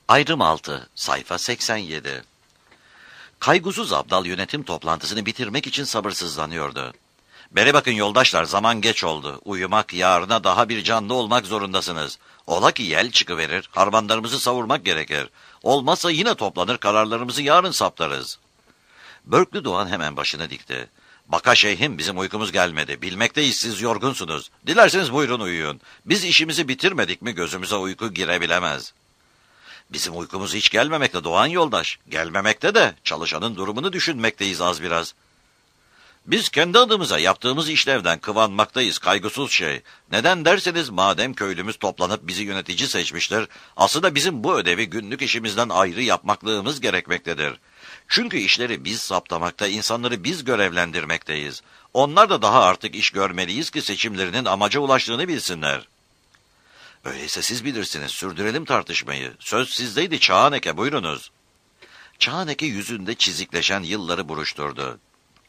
Ayrım 6, sayfa 87. Kaygusuz Abdal yönetim toplantısını bitirmek için sabırsızlanıyordu. "Beri bakın yoldaşlar, zaman geç oldu. Uyumak, yarına daha bir canlı olmak zorundasınız. Ola ki yel çıkıverir, harmanlarımızı savurmak gerekir. Olmazsa yine toplanır, kararlarımızı yarın saptarız." Börklü Doğan hemen başını dikti. "Baka şeyhim, bizim uykumuz gelmedi. Bilmekteyiz siz yorgunsunuz. Dilerseniz buyurun uyuyun. Biz işimizi bitirmedik mi gözümüze uyku girebilemez." "Bizim uykumuz hiç gelmemekte Doğan yoldaş. Gelmemekte de çalışanın durumunu düşünmekteyiz az biraz. Biz kendi adımıza yaptığımız işlevden kıvanmaktayız kaygısız şey. Neden derseniz madem köylümüz toplanıp bizi yönetici seçmiştir, aslında bizim bu ödevi günlük işimizden ayrı yapmaklığımız gerekmektedir. Çünkü işleri biz saptamakta, insanları biz görevlendirmekteyiz. Onlar da daha artık iş görmeliyiz ki seçimlerinin amaca ulaştığını bilsinler." "Öyleyse siz bilirsiniz, sürdürelim tartışmayı. Söz sizdeydi Çağaneke, buyurunuz." Çağaneke yüzünde çizikleşen yılları buruşturdu.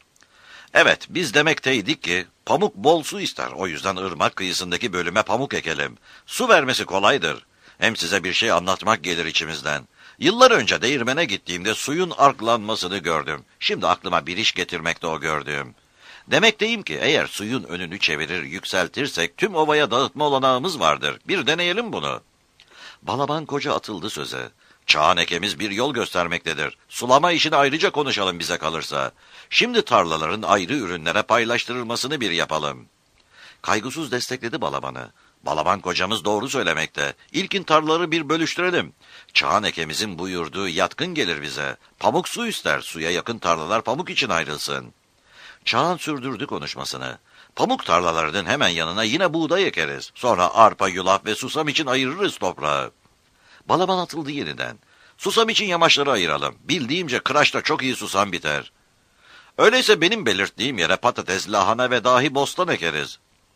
"Evet, biz demekteydik ki pamuk bol su ister. O yüzden ırmak kıyısındaki bölüme pamuk ekelim. Su vermesi kolaydır. Hem size bir şey anlatmak gelir içimizden. Yıllar önce değirmene gittiğimde suyun arklanmasını gördüm. Şimdi aklıma bir iş getirmekte o gördüğüm. Demekteyim ki eğer suyun önünü çevirir, yükseltirsek tüm ovaya dağıtma olanağımız vardır. Bir deneyelim bunu." Balaban Koca atıldı söze. "Çağanekemiz bir yol göstermektedir. Sulama işini ayrıca konuşalım bize kalırsa. Şimdi tarlaların ayrı ürünlere paylaştırılmasını bir yapalım." Kaygısız destekledi Balaban'ı. "Balaban Kocamız doğru söylemekte. İlkin tarlaları bir bölüştürelim. Çağanekemizin buyurduğu yatkın gelir bize. Pamuk su ister, suya yakın tarlalar pamuk için ayrılsın." Çağan sürdürdü konuşmasını. "Pamuk tarlalarının hemen yanına yine buğday ekeriz. Sonra arpa, yulaf ve susam için ayırırız toprağı." Balaban atıldı yeniden. "Susam için yamaçları ayıralım. Bildiğimce kıraçta çok iyi susam biter. Öyleyse benim belirttiğim yere patates, lahana ve dahi bostan ekeriz.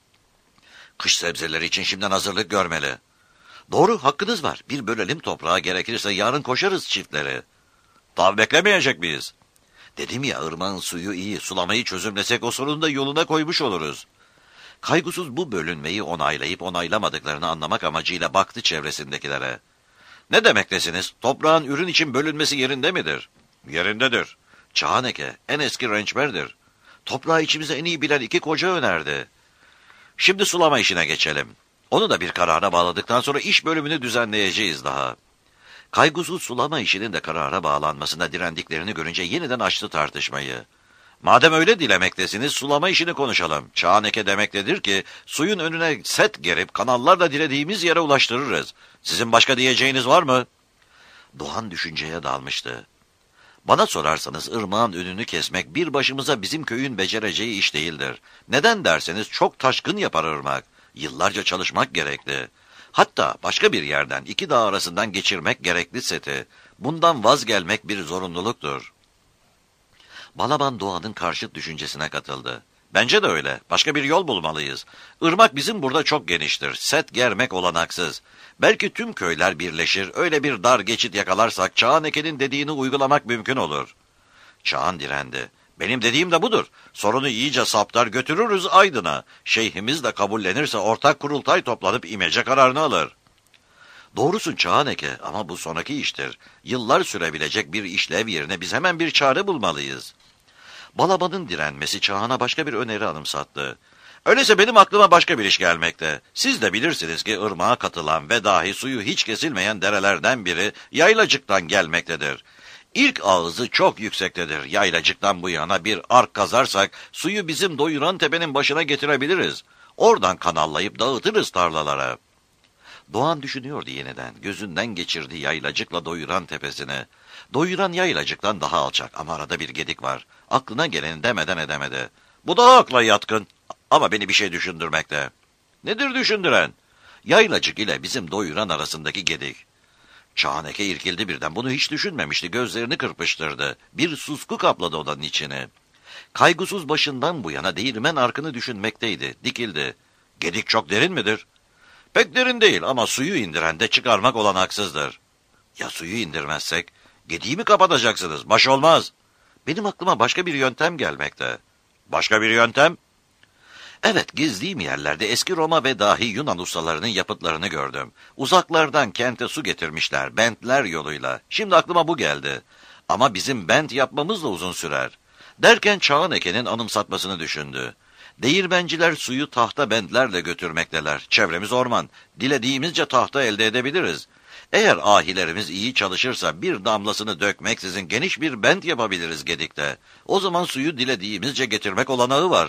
Kış sebzeleri için şimdiden hazırlık görmeli." "Doğru, hakkınız var. Bir bölelim toprağa, gerekirse yarın koşarız çiftleri." "Tav beklemeyecek miyiz?" "Dedim ya, ırmağın suyu iyi. Sulamayı çözümlesek o sorunu da yoluna koymuş oluruz." Kaygısız bu bölünmeyi onaylayıp onaylamadıklarını anlamak amacıyla baktı çevresindekilere. "Ne demektesiniz? Toprağın ürün için bölünmesi yerinde midir?" "Yerindedir. Çağaneke en eski rençberdir. Toprağı içimize en iyi bilen iki koca önerdi. Şimdi sulama işine geçelim. Onu da bir karara bağladıktan sonra iş bölümünü düzenleyeceğiz daha." Kaygısız sulama işinin de karara bağlanmasına direndiklerini görünce yeniden açtı tartışmayı. "Madem öyle dilemektesiniz, sulama işini konuşalım. Çağaneke demektedir ki suyun önüne set gerip kanallarla dilediğimiz yere ulaştırırız. Sizin başka diyeceğiniz var mı?" Doğan düşünceye dalmıştı. "Bana sorarsanız ırmağın önünü kesmek bir başımıza bizim köyün becereceği iş değildir. Neden derseniz çok taşkın yapar ırmak. Yıllarca çalışmak gerekli. Hatta başka bir yerden iki dağ arasından geçirmek gerekli seti. Bundan vazgelmek bir zorunluluktur." Balaban Doğan'ın karşıt düşüncesine katıldı. "Bence de öyle. Başka bir yol bulmalıyız. Irmak bizim burada çok geniştir. Set germek olanaksız. Belki tüm köyler birleşir, öyle bir dar geçit yakalarsak Çağaneke'nin dediğini uygulamak mümkün olur." Çağan direndi. "Benim dediğim de budur. Sorunu iyice saptar götürürüz Aydın'a. Şeyhimiz de kabullenirse ortak kurultay toplanıp imece kararını alır." "Doğrusun Çağaneke, ama bu sonraki iştir. Yıllar sürebilecek bir işlev yerine biz hemen bir çare bulmalıyız." Balaban'ın direnmesi Çağan'a başka bir öneri anımsattı. "Öyleyse benim aklıma başka bir iş gelmekte. Siz de bilirsiniz ki ırmağa katılan ve dahi suyu hiç kesilmeyen derelerden biri Yaylacık'tan gelmektedir. İlk ağzı çok yüksektedir. Yaylacık'tan bu yana bir ark kazarsak suyu bizim Doyuran Tepe'nin başına getirebiliriz. Oradan kanallayıp dağıtırız tarlalara." Doğan düşünüyordu yeniden. Gözünden geçirdi Yaylacık'la Doyuran Tepesi'ni. Doyuran Yaylacık'tan daha alçak ama arada bir gedik var. Aklına geleni demeden edemedi. "Bu daha akla yatkın ama beni bir şey düşündürmekte." "Nedir düşündüren?" "Yaylacık ile bizim Doyuran arasındaki gedik." Çağaneke irkildi birden. Bunu hiç düşünmemişti. Gözlerini kırpıştırdı. Bir susku kapladı odanın içini. Kaygısız başından bu yana değirmen arkını düşünmekteydi. Dikildi. "Gedik çok derin midir?" "Pek derin değil ama suyu indiren de çıkarmak olanaksızdır." "Ya suyu indirmezsek? Gediği mi kapatacaksınız? Baş olmaz." "Benim aklıma başka bir yöntem gelmekte." "Başka bir yöntem?" Evet, gezdiğim yerlerde eski Roma ve dahi Yunan ustalarının yapıtlarını gördüm. Uzaklardan kente su getirmişler, bentler yoluyla. Şimdi aklıma bu geldi. Ama bizim bent yapmamız da uzun sürer. Derken Çağaneke'nin anımsatmasını düşündü. Değirmenciler suyu tahta bentlerle götürmekteler. Çevremiz orman. Dilediğimizce tahta elde edebiliriz. Eğer ahilerimiz iyi çalışırsa bir damlasını dökmeksizin geniş bir bent yapabiliriz Gedik'te. O zaman suyu dilediğimizce getirmek olanağı var.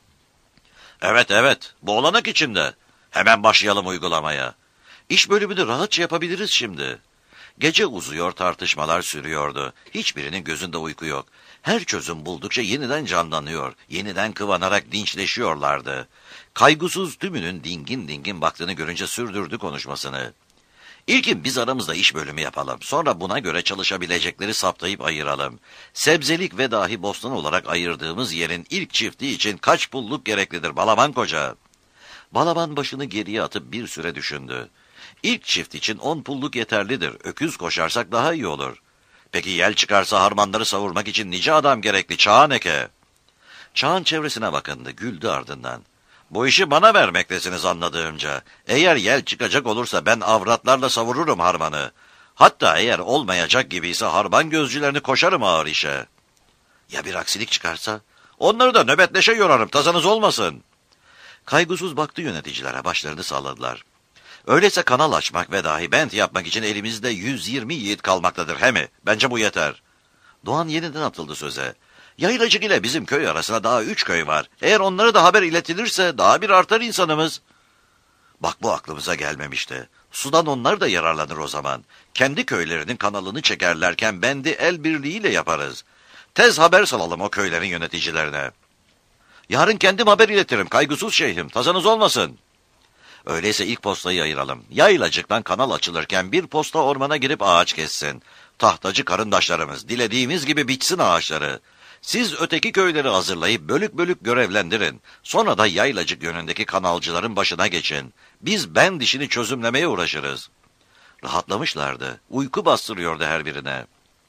Evet, bu olanak içinde. Hemen başlayalım uygulamaya. İş bölümünü rahatça yapabiliriz şimdi. Gece uzuyor, tartışmalar sürüyordu. Hiçbirinin gözünde uyku yok. Her çözüm buldukça yeniden canlanıyor, yeniden kıvanarak dinçleşiyorlardı. Kaygısız tümünün dingin dingin baktığını görünce sürdürdü konuşmasını. İlkin biz aramızda iş bölümü yapalım. Sonra buna göre çalışabilecekleri saptayıp ayıralım. Sebzelik ve dahi bostan olarak ayırdığımız yerin ilk çiftliği için kaç pulluk gereklidir Balaban Koca? Balaban başını geriye atıp bir süre düşündü. İlk çift için 10 pulluk yeterlidir. Öküz koşarsak daha iyi olur. Peki yel çıkarsa harmanları savurmak için nice adam gerekli Çağaneke? Çağan çevresine bakındı, güldü ardından. Bu işi bana vermektesiniz anladığımca. Eğer yel çıkacak olursa ben avratlarla savururum harmanı. Hatta eğer olmayacak gibiyse harman gözcülerini koşarım ağır işe. Ya bir aksilik çıkarsa? Onları da nöbetleşe yorarım, tazanız olmasın. Kaygısız baktı yöneticilere, başlarını salladılar. Öyleyse kanal açmak ve dahi bent yapmak için elimizde 120 yiğit kalmaktadır he mi? Bence bu yeter. Doğan yeniden atıldı söze. Yaylacık ile bizim köy arasında daha 3 köy var. Eğer onlara da haber iletilirse daha bir artar insanımız. Bak bu aklımıza gelmemişti. Sudan onlar da yararlanır o zaman. Kendi köylerinin kanalını çekerlerken bendi el birliğiyle yaparız. Tez haber salalım o köylerin yöneticilerine. Yarın kendim haber iletirim kaygısız şeyhim, tazanız olmasın. Öyleyse ilk postayı ayıralım. Yaylacıktan kanal açılırken bir posta ormana girip ağaç kessin. Tahtacı karındaşlarımız dilediğimiz gibi biçsin ağaçları. Siz öteki köyleri hazırlayıp bölük bölük görevlendirin. Sonra da Yaylacık yönündeki kanalcıların başına geçin. Biz bend işini çözümlemeye uğraşırız. Rahatlamışlardı. Uyku bastırıyordu her birine.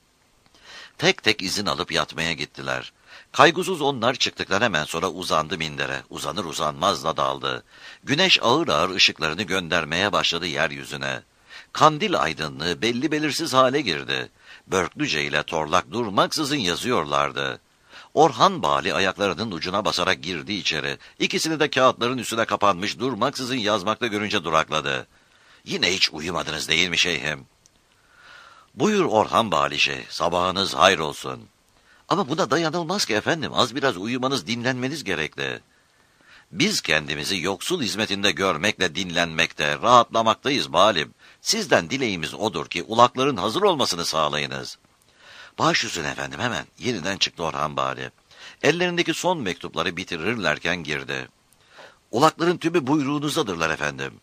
Tek tek izin alıp yatmaya gittiler. Kaygısız onlar çıktıktan hemen sonra uzandı mindere. Uzanır uzanmaz da daldı. Güneş ağır ağır ışıklarını göndermeye başladı yeryüzüne. Kandil aydınlığı belli belirsiz hale girdi. Börklüce ile Torlak durmaksızın yazıyorlardı. Orhan Bali ayaklarının ucuna basarak girdi içeri. İkisini de kağıtların üstüne kapanmış durmaksızın yazmakta görünce durakladı. Yine hiç uyumadınız değil mi şeyhim? Buyur Orhan Bali Şeyh, sabahınız hayır olsun. Ama buna dayanılmaz ki efendim, az biraz uyumanız, dinlenmeniz gerekli. Biz kendimizi yoksul hizmetinde görmekle dinlenmekte, rahatlamaktayız balim. Sizden dileğimiz odur ki ulakların hazır olmasını sağlayınız. Baş üstüne efendim hemen. Yeniden çıktı Orhan Bali. Ellerindeki son mektupları bitirirlerken girdi. Ulakların tümü buyruğunuzdadırlar efendim.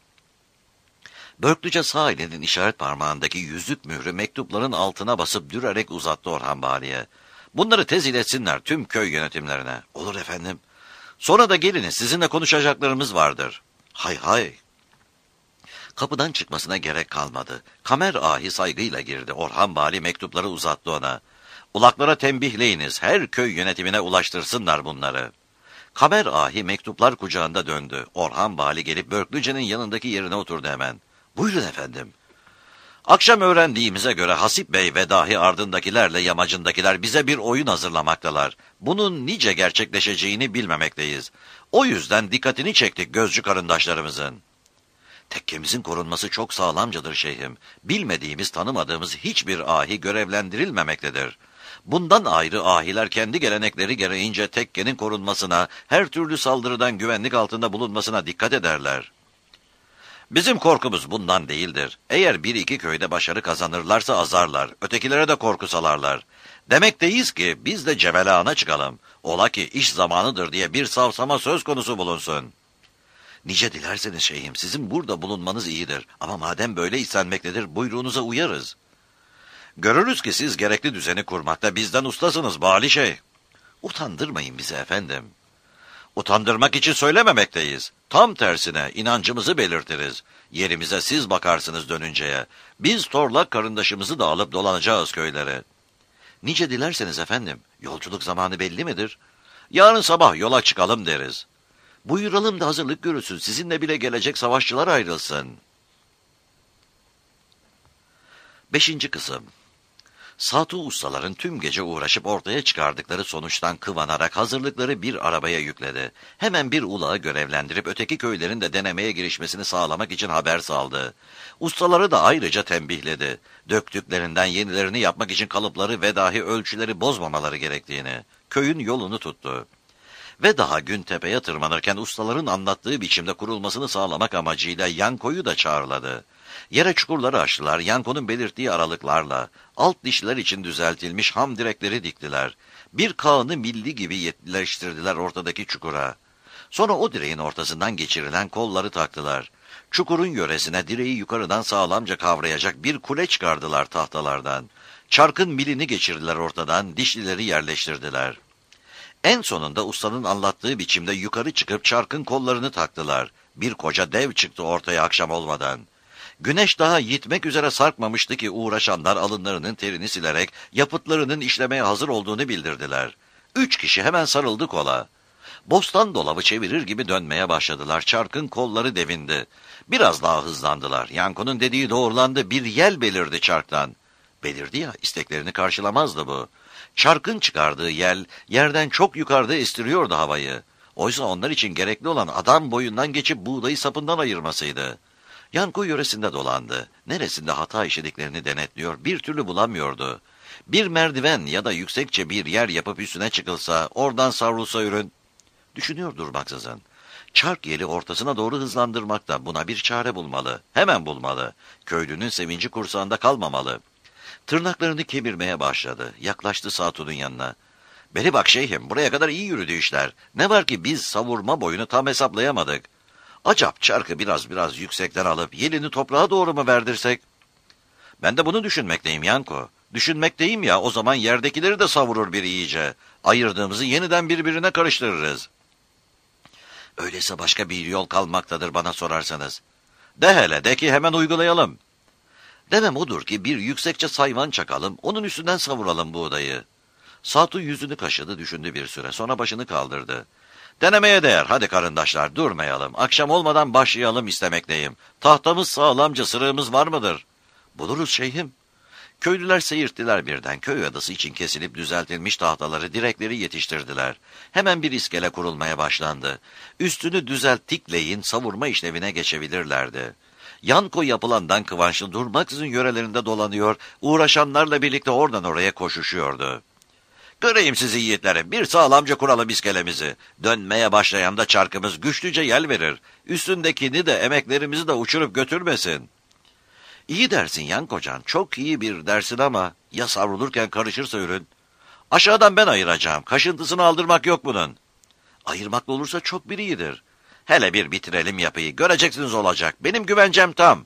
Börklüce sağ elinin işaret parmağındaki yüzük mührü mektupların altına basıp dürerek uzattı Orhan Bali'ye. Bunları tez iletsinler tüm köy yönetimlerine. Olur efendim. Sonra da geliniz, sizinle konuşacaklarımız vardır. Hay hay. Kapıdan çıkmasına gerek kalmadı. Kamer ahi saygıyla girdi. Orhan Bali mektupları uzattı ona. Ulaklara tembihleyiniz, her köy yönetimine ulaştırsınlar bunları. Kamer ahi mektuplar kucağında döndü. Orhan Bali gelip Börklüce'nin yanındaki yerine oturdu hemen. Buyurun efendim. Akşam öğrendiğimize göre Hasip Bey ve dahi ardındakilerle yamacındakiler bize bir oyun hazırlamaktalar. Bunun nice gerçekleşeceğini bilmemekteyiz. O yüzden dikkatini çektik gözcü karındaşlarımızın. Tekkemizin korunması çok sağlamcadır şeyhim. Bilmediğimiz, tanımadığımız hiçbir ahi görevlendirilmemektedir. Bundan ayrı ahiler kendi gelenekleri gereğince tekkenin korunmasına, her türlü saldırıdan güvenlik altında bulunmasına dikkat ederler. Bizim korkumuz bundan değildir. Eğer bir iki köyde başarı kazanırlarsa azarlar, ötekilere de korku salarlar. Demekteyiz ki biz de cevelana çıkalım. Ola ki iş zamanıdır diye bir savsama söz konusu bulunsun. Nice dilerseniz şeyhim, sizin burada bulunmanız iyidir. Ama madem böyle istenmektedir, buyruğunuza uyarız. Görürüz ki siz gerekli düzeni kurmakta bizden ustasınız Bali Şeyh. Utandırmayın bizi efendim. Utandırmak için söylememekteyiz. Tam tersine inancımızı belirtiriz. Yerimize siz bakarsınız dönünceye. Biz Torlak karındaşımızı da alıp dolanacağız köylere. Nice dilerseniz efendim, yolculuk zamanı belli midir? Yarın sabah yola çıkalım deriz. Buyuralım da hazırlık görülsün, sizinle bile gelecek savaşçılar ayrılsın. 5. kısım. Satu ustaların tüm gece uğraşıp ortaya çıkardıkları sonuçtan kıvanarak hazırlıkları bir arabaya yükledi. Hemen bir ulağı görevlendirip öteki köylerin de denemeye girişmesini sağlamak için haber saldı. Ustaları da ayrıca tembihledi. Döktüklerinden yenilerini yapmak için kalıpları ve dahi ölçüleri bozmamaları gerektiğini, köyün yolunu tuttu. Ve daha gün tepeye tırmanırken ustaların anlattığı biçimde kurulmasını sağlamak amacıyla Yanko'yu da çağrıladı. Yere çukurları açtılar, Yanko'nun belirttiği aralıklarla, alt dişler için düzeltilmiş ham direkleri diktiler. Bir kağını milli gibi yetkileştirdiler ortadaki çukura. Sonra o direğin ortasından geçirilen kolları taktılar. Çukurun yöresine direği yukarıdan sağlamca kavrayacak bir kule çıkardılar tahtalardan. Çarkın milini geçirdiler ortadan, dişlileri yerleştirdiler. En sonunda ustanın anlattığı biçimde yukarı çıkıp çarkın kollarını taktılar. Bir koca dev çıktı ortaya akşam olmadan. Güneş daha yitmek üzere sarkmamıştı ki uğraşanlar alınlarının terini silerek yapıtlarının işlemeye hazır olduğunu bildirdiler. 3 kişi hemen sarıldı kola. Bostan dolabı çevirir gibi dönmeye başladılar. Çarkın kolları devindi. Biraz daha hızlandılar. Yanko'nun dediği doğrulandı. Bir yel belirdi çarktan. Belirdi ya, isteklerini karşılamazdı bu. Çarkın çıkardığı yel, yerden çok yukarıda estiriyordu havayı. Oysa onlar için gerekli olan adam boyundan geçip buğdayı sapından ayırmasıydı. Yanko yöresinde dolandı. Neresinde hata işlediklerini denetliyor, bir türlü bulamıyordu. Bir merdiven ya da yüksekçe bir yer yapıp üstüne çıkılsa, oradan savrulsa ürün. Düşünüyor durmaksızın. Çark yeli ortasına doğru hızlandırmakta, buna bir çare bulmalı. Hemen bulmalı. Köylünün sevinci kursağında kalmamalı. Tırnaklarını kemirmeye başladı. Yaklaştı Satu'nun yanına. "Beni bak şeyhim, buraya kadar iyi yürüdü işler. Ne var ki biz savurma boyunu tam hesaplayamadık. Acap çarkı biraz yüksekten alıp yelini toprağa doğru mu verdirsek?" "Ben de bunu düşünmekteyim Yanko. Düşünmekteyim ya, o zaman yerdekileri de savurur bir iyice. Ayırdığımızı yeniden birbirine karıştırırız." "Öyleyse başka bir yol kalmaktadır bana sorarsanız." "De hele, de ki hemen uygulayalım." "Demem odur ki bir yüksekçe sayvan çakalım, onun üstünden savuralım buğdayı." Satu yüzünü kaşıdı, düşündü bir süre, sonra başını kaldırdı. "Denemeye değer, hadi karındaşlar, durmayalım. Akşam olmadan başlayalım istemekteyim. Tahtamız sağlamca, sırığımız var mıdır?" "Buluruz şeyhim." Köylüler seyirttiler birden. Köy adası için kesilip düzeltilmiş tahtaları, direkleri yetiştirdiler. Hemen bir iskele kurulmaya başlandı. Üstünü düzelttikleyin savurma işlevine geçebilirlerdi. Yanko yapılandan kıvançlı durmaksızın yörelerinde dolanıyor, uğraşanlarla birlikte oradan oraya koşuşuyordu. "Göreyim sizi yiğitlerim, bir sağlamca kuralım iskelemizi. Dönmeye başlayanda çarkımız güçlüce yel verir. Üstündekini de emeklerimizi de uçurup götürmesin." "İyi dersin Yankocan, çok iyi bir dersin ama ya savrulurken karışırsa ürün?" "Aşağıdan ben ayıracağım, kaşıntısını aldırmak yok bunun." "Ayırmakla olursa çok bir iyidir." "Hele bir bitirelim yapıyı, göreceksiniz olacak. Benim güvencem tam."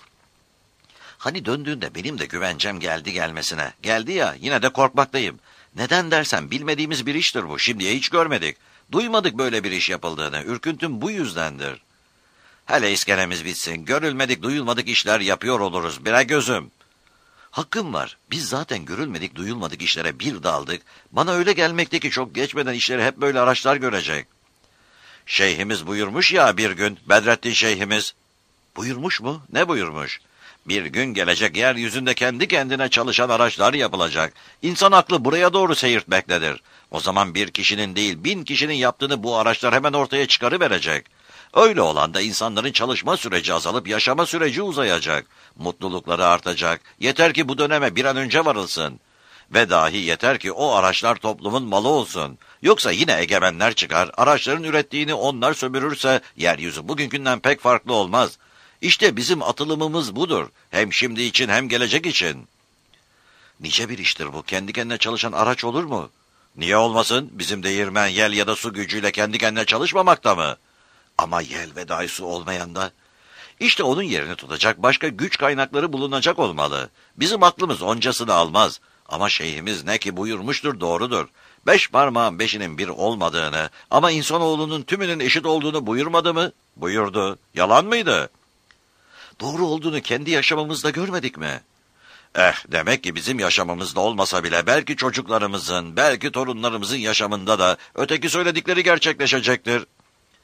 "Hani döndüğünde benim de güvencem geldi gelmesine. Geldi ya, yine de korkmaktayım. Neden dersen bilmediğimiz bir iştir bu. Şimdiye hiç görmedik. Duymadık böyle bir iş yapıldığını. Ürküntüm bu yüzdendir." "Hele iskelemiz bitsin. Görülmedik duyulmadık işler yapıyor oluruz. Bire gözüm." "Hakkım var. Biz zaten görülmedik duyulmadık işlere bir daldık. Bana öyle gelmekte ki çok geçmeden işleri hep böyle araçlar görecek." "Şeyhimiz buyurmuş ya bir gün, Bedrettin şeyhimiz." "Buyurmuş mu? Ne buyurmuş?" "Bir gün gelecek, yeryüzünde kendi kendine çalışan araçlar yapılacak. İnsan aklı buraya doğru seyirtmektedir. O zaman bir kişinin değil 1000 kişinin yaptığını bu araçlar hemen ortaya çıkarıverecek. Öyle olan da insanların çalışma süreci azalıp yaşama süreci uzayacak. Mutlulukları artacak. Yeter ki bu döneme bir an önce varılsın. Ve dahi yeter ki o araçlar toplumun malı olsun. Yoksa yine egemenler çıkar, araçların ürettiğini onlar sömürürse yeryüzü bugünkünden pek farklı olmaz. İşte bizim atılımımız budur. Hem şimdi için hem gelecek için." "Nice bir iştir bu. Kendi kendine çalışan araç olur mu?" "Niye olmasın? Bizim değirmen, yel ya da su gücüyle kendi kendine çalışmamakta mı?" "Ama yel ve dahi su olmayan da." "İşte onun yerini tutacak başka güç kaynakları bulunacak olmalı. Bizim aklımız oncasını almaz. Ama şeyhimiz ne ki buyurmuştur doğrudur. 5 parmağın 5'inin bir olmadığını ama insanoğlunun tümünün eşit olduğunu buyurmadı mı?" "Buyurdu. Yalan mıydı?" "Doğru olduğunu kendi yaşamımızda görmedik mi?" Demek ki bizim yaşamımızda olmasa bile belki çocuklarımızın, belki torunlarımızın yaşamında da öteki söyledikleri gerçekleşecektir."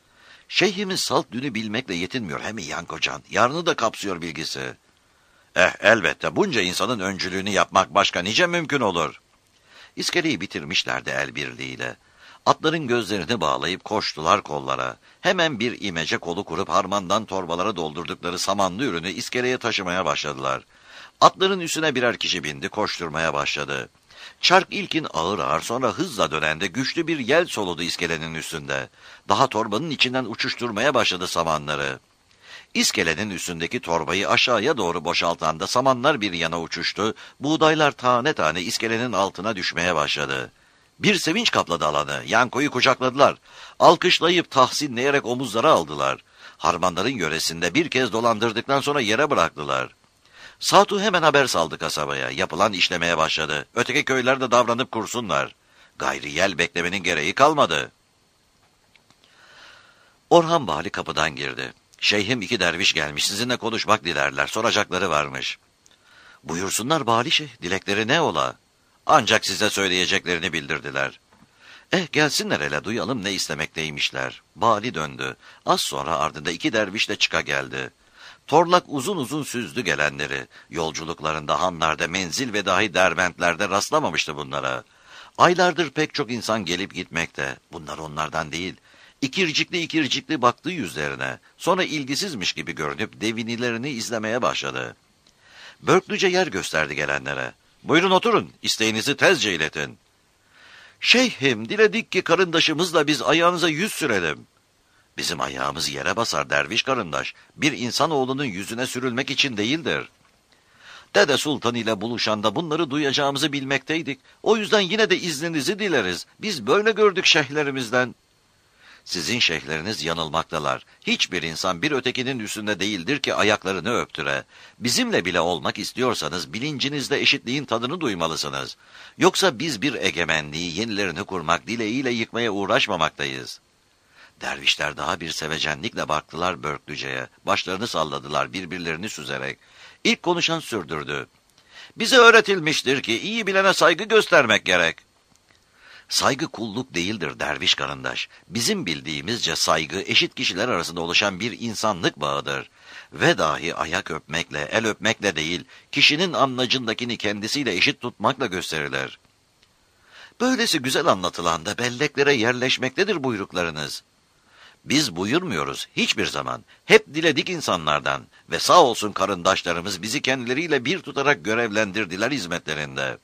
Şeyhimiz salt dünü bilmekle yetinmiyor he mi Yankocan? Yarını da kapsıyor bilgisi. Elbette bunca insanın öncülüğünü yapmak başka nice mümkün olur. İskeleyi bitirmişlerdi el birliğiyle. Atların gözlerini bağlayıp koştular kollara. Hemen bir imece kolu kurup harmandan torbalara doldurdukları samanlı ürünü iskeleye taşımaya başladılar. Atların üstüne birer kişi bindi, koşturmaya başladı. Çark ilkin ağır ağır, sonra hızla dönende güçlü bir yel soludu iskelenin üstünde. Daha torbanın içinden uçuşturmaya başladı samanları. İskelenin üstündeki torbayı aşağıya doğru boşaltan da samanlar bir yana uçuştu, buğdaylar tane tane iskelenin altına düşmeye başladı. Bir sevinç kapladı alanı, Yanko'yu kucakladılar. Alkışlayıp tahsinleyerek omuzlara aldılar. Harmanların yöresinde bir kez dolandırdıktan sonra yere bıraktılar. Satu hemen haber saldı kasabaya, yapılan işlemeye başladı. Öteki köyler de davranıp kursunlar. Gayri yel beklemenin gereği kalmadı. Orhan Bali kapıdan girdi. Şeyhim 2 derviş gelmiş, sizinle konuşmak dilerler, soracakları varmış. Buyursunlar Bali Şeyh, dilekleri ne ola? Ancak size söyleyeceklerini bildirdiler. Gelsinler hele, duyalım ne istemekteymişler. Bali döndü. Az sonra ardında 2 derviş de çıka geldi. Torlak uzun uzun süzdü gelenleri. Yolculuklarında hanlarda, menzil ve dahi derbentlerde rastlamamıştı bunlara. Aylardır pek çok insan gelip gitmekte. Bunlar onlardan değil. İkircikli ikircikli baktı yüzlerine. Sonra ilgisizmiş gibi görünüp devinilerini izlemeye başladı. Börklüce yer gösterdi gelenlere. Buyurun oturun, isteğinizi tezce iletin. Şeyhim, diledik ki karındaşımızla biz ayağınıza yüz sürelim. Bizim ayağımız yere basar derviş karındaş. Bir insanoğlunun yüzüne sürülmek için değildir. Dede Sultan ile buluşanda bunları duyacağımızı bilmekteydik. O yüzden yine de izninizi dileriz. Biz böyle gördük şeyhlerimizden. Sizin şeyhleriniz yanılmaktalar. Hiçbir insan bir ötekinin üstünde değildir ki ayaklarını öptüre. Bizimle bile olmak istiyorsanız bilincinizde eşitliğin tadını duymalısınız. Yoksa biz bir egemenliği yenilerini kurmak dileğiyle yıkmaya uğraşmamaktayız. Dervişler daha bir sevecenlikle baktılar Börklüce'ye. Başlarını salladılar birbirlerini süzerek. İlk konuşan sürdürdü. Bize öğretilmiştir ki iyi bilene saygı göstermek gerek. Saygı kulluk değildir derviş karındaş. Bizim bildiğimizce saygı eşit kişiler arasında oluşan bir insanlık bağıdır. Ve dahi ayak öpmekle, el öpmekle değil, kişinin anlacındakini kendisiyle eşit tutmakla gösterilir. Böylesi güzel anlatılanda belleklere yerleşmektedir buyruklarınız. Biz buyurmuyoruz hiçbir zaman. Hep diledik insanlardan ve sağ olsun karındaşlarımız bizi kendileriyle bir tutarak görevlendirdiler hizmetlerinde.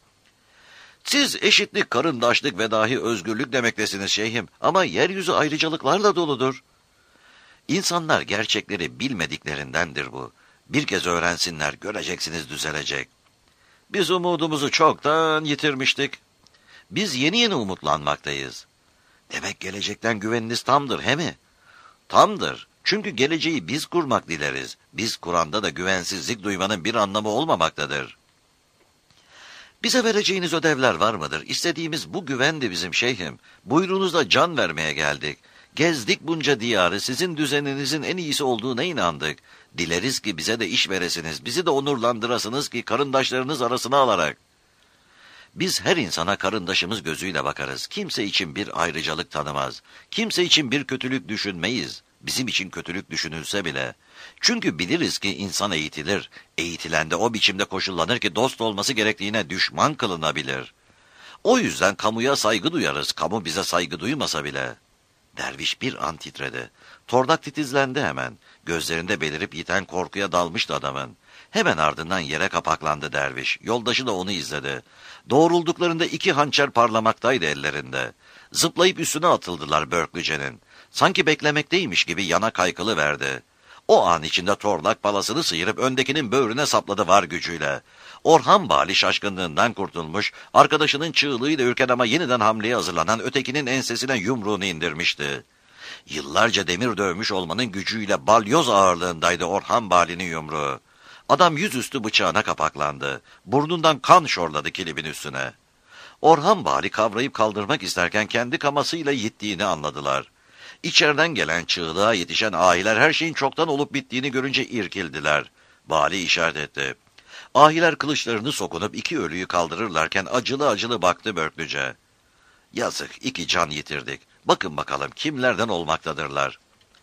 Siz eşitlik, karındaşlık ve dahi özgürlük demektesiniz şeyhim ama yeryüzü ayrıcalıklarla doludur. İnsanlar gerçekleri bilmediklerindendir bu. Bir kez öğrensinler, göreceksiniz düzelecek. Biz umudumuzu çoktan yitirmiştik. Biz yeni yeni umutlanmaktayız. Demek gelecekten güveniniz tamdır, he mi? Tamdır. Çünkü geleceği biz kurmak dileriz. Biz Kur'an'da da güvensizlik duymanın bir anlamı olmamaktadır. Bize vereceğiniz ödevler var mıdır? İstediğimiz bu güvendi bizim şeyhim. Buyruğunuzda can vermeye geldik. Gezdik bunca diyarı, sizin düzeninizin en iyisi olduğuna inandık. Dileriz ki bize de iş veresiniz, bizi de onurlandırasınız ki karındaşlarınız arasına alarak. Biz her insana karındaşımız gözüyle bakarız. Kimse için bir ayrıcalık tanımaz. Kimse için bir kötülük düşünmeyiz. Bizim için kötülük düşünülse bile. Çünkü biliriz ki insan eğitilir. Eğitilen de o biçimde koşullanır ki dost olması gerektiğine düşman kılınabilir. O yüzden kamuya saygı duyarız. Kamu bize saygı duymasa bile. Derviş bir an titredi. Tordak titizlendi hemen. Gözlerinde belirip yiten korkuya dalmıştı adamın. Hemen ardından yere kapaklandı derviş. Yoldaşı da onu izledi. Doğrulduklarında 2 hançer parlamaktaydı ellerinde. Zıplayıp üstüne atıldılar Börklüce'nin. Sanki beklemekteymiş gibi yana kaykılı verdi. O an içinde torlak palasını sıyırıp öndekinin böğrüne sapladı var gücüyle. Orhan Bali şaşkınlığından kurtulmuş, arkadaşının çığlığıyla ürken ama yeniden hamleye hazırlanan ötekinin ensesine yumruğunu indirmişti. Yıllarca demir dövmüş olmanın gücüyle balyoz ağırlığındaydı Orhan Bali'nin yumruğu. Adam yüzüstü bıçağına kapaklandı. Burnundan kan şorladı kilibin üstüne. Orhan Bali kavrayıp kaldırmak isterken kendi kamasıyla yittiğini anladılar. İçeriden gelen çığlığa yetişen ahiler her şeyin çoktan olup bittiğini görünce irkildiler. Bali işaret etti. Ahiler kılıçlarını sokunup 2 ölüyü kaldırırlarken acılı acılı baktı Börklüce. Yazık, 2 can yitirdik. Bakın bakalım kimlerden olmaktadırlar.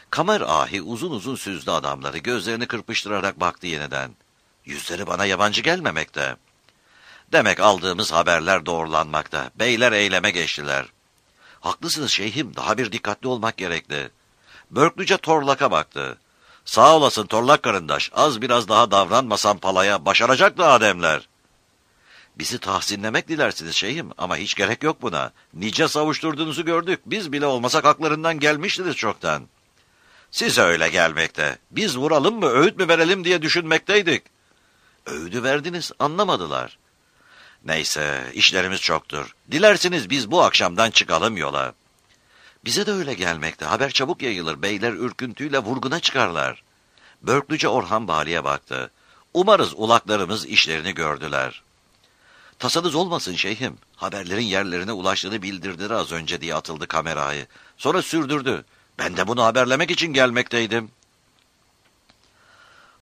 Kamer ahi uzun uzun süzdü adamları, gözlerini kırpıştırarak baktı yeniden. Yüzleri bana yabancı gelmemekte. Demek aldığımız haberler doğrulanmakta. Beyler eyleme geçtiler. Haklısınız şeyhim, daha bir dikkatli olmak gerekli. Börklüce Torlak'a baktı. Sağ olasın Torlak karındaş, az biraz daha davranmasan palaya, başaracaktı Ademler. Bizi tahsinlemek dilersiniz şeyhim ama hiç gerek yok buna. Nice savuşturduğunuzu gördük, biz bile olmasak haklarından gelmiştiniz çoktan. Size öyle gelmekte. Biz vuralım mı, öğüt mü verelim diye düşünmekteydik. Öğüdü verdiniz, anlamadılar. Neyse, işlerimiz çoktur. Dilerseniz biz bu akşamdan çıkalım yola. Bize de öyle gelmekte. Haber çabuk yayılır. Beyler ürküntüyle vurguna çıkarlar. Börklüce Orhan Bali'ye baktı. Umarız ulaklarımız işlerini gördüler. Tasanız olmasın şeyhim. Haberlerin yerlerine ulaştığını bildirdiler az önce diye atıldı kamerayı. Sonra sürdürdü. Ben de bunu haberlemek için gelmekteydim.